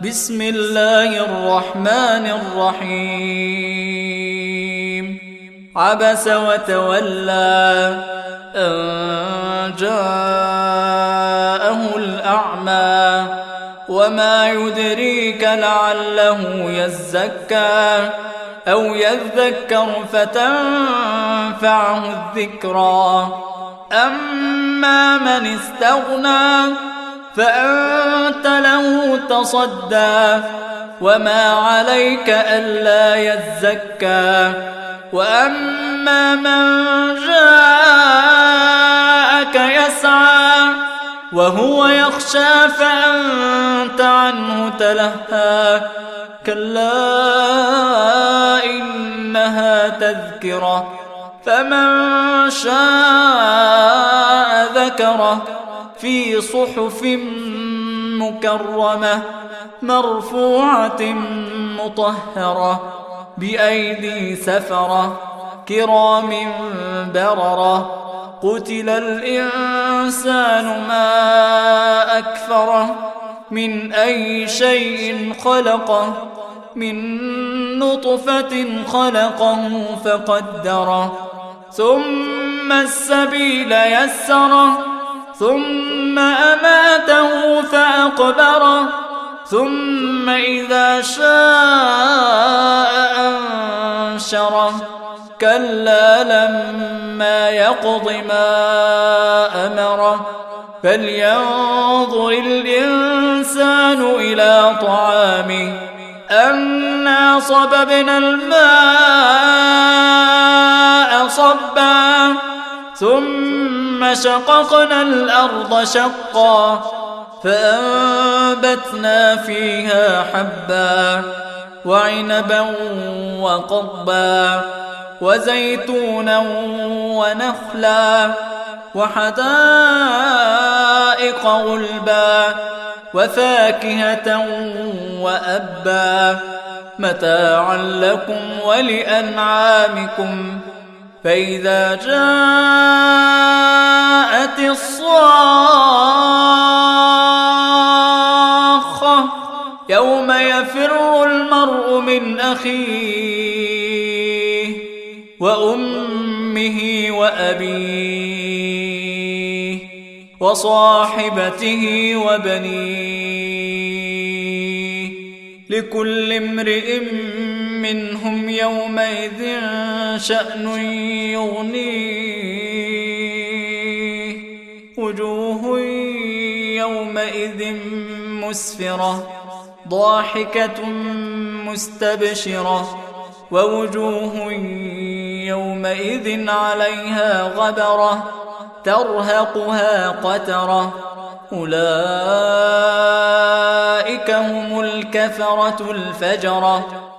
بسم الله الرحمن الرحيم عبس وتولى أن جاءه الأعمى وما يدريك لعله يزكى أو يذكر فتنفعه الذكرى أما من استغنى فأنت له تصدى وما عليك ألا يزكى وأما من جاءك يسعى وهو يخشى فأنت عنه تلهى كلا إنها تذكرة فمن شاء ذكره في صحف مكرمة مرفوعة مطهرة بأيدي سفرة كرام بررة قتل الإنسان ما أكفره من أي شيء خلقه من نطفة خلقه فقدره ثم السبيل يسره ثم أماته فأقبره ثم إذا شاء أنشره كلا لما يقض ما أمره فلينظر الإنسان إلى طعامه أنا صببنا الماء صبا ثم شققنا الأرض شقا فأنبتنا فيها حبا وعنبا وقضبا وزيتونا ونخلا وحدائق غلبا وفاكهة وأبا متاعا لكم ولأنعامكم فإذا جاءت الصاخة يوم يفر المرء من أخيه وأمه وأبيه وصاحبته وبنيه لكل امرئ منهم يومئذ شأن يغنيه وجوه يومئذ مسفرة ضاحكة مستبشرة ووجوه يومئذ عليها غبرة ترهقها قترة أولئك هم الكفرة الفجرة